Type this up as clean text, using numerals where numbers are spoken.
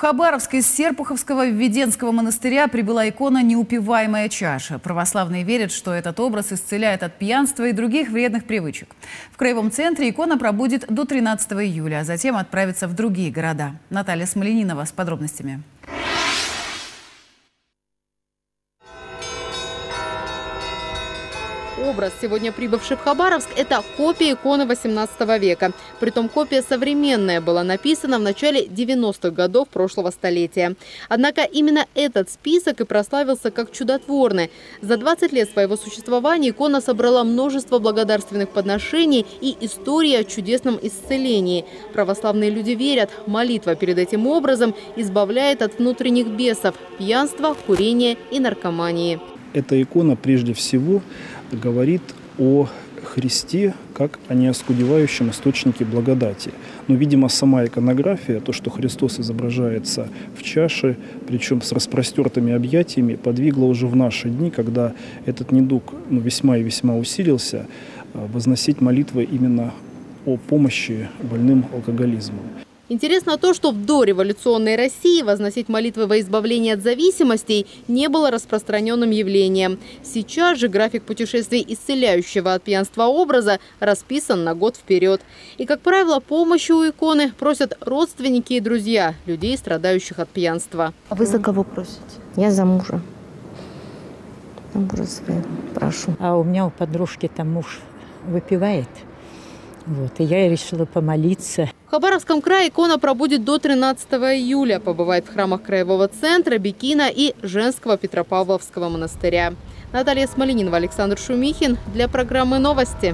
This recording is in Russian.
Хабаровск из Серпуховского Введенского монастыря прибыла икона «Неупиваемая чаша». Православные верят, что этот образ исцеляет от пьянства и других вредных привычек. В Краевом центре икона пробудет до 13 июля, а затем отправится в другие города. Наталья Смоленинова с подробностями. Образ, сегодня прибывший в Хабаровск, это копия иконы 18 века. Притом копия современная, была написана в начале 90-х годов прошлого столетия. Однако именно этот список и прославился как чудотворный. За 20 лет своего существования икона собрала множество благодарственных подношений и истории о чудесном исцелении. Православные люди верят, молитва перед этим образом избавляет от внутренних бесов – пьянства, курения и наркомании. Эта икона прежде всего говорит о Христе как о неоскудевающем источнике благодати. Но, видимо, сама иконография, то, что Христос изображается в чаше, причем с распростертыми объятиями, подвигло уже в наши дни, когда этот недуг весьма и весьма усилился, возносить молитвы именно о помощи больным алкоголизмом. Интересно то, что в дореволюционной России возносить молитвы во избавление от зависимостей не было распространенным явлением. Сейчас же график путешествий исцеляющего от пьянства образа расписан на год вперед. И, как правило, помощи у иконы просят родственники и друзья людей, страдающих от пьянства. А вы за кого просите? Я за мужа. За мужа своего прошу. А у меня у подружки там муж выпивает. И я решила помолиться. В Хабаровском крае икона пробудет до 13 июля. Побывает в храмах Краевого центра, Бикина и Женского Петропавловского монастыря. Наталья Смоленинова, Александр Шумихин для программы «Новости».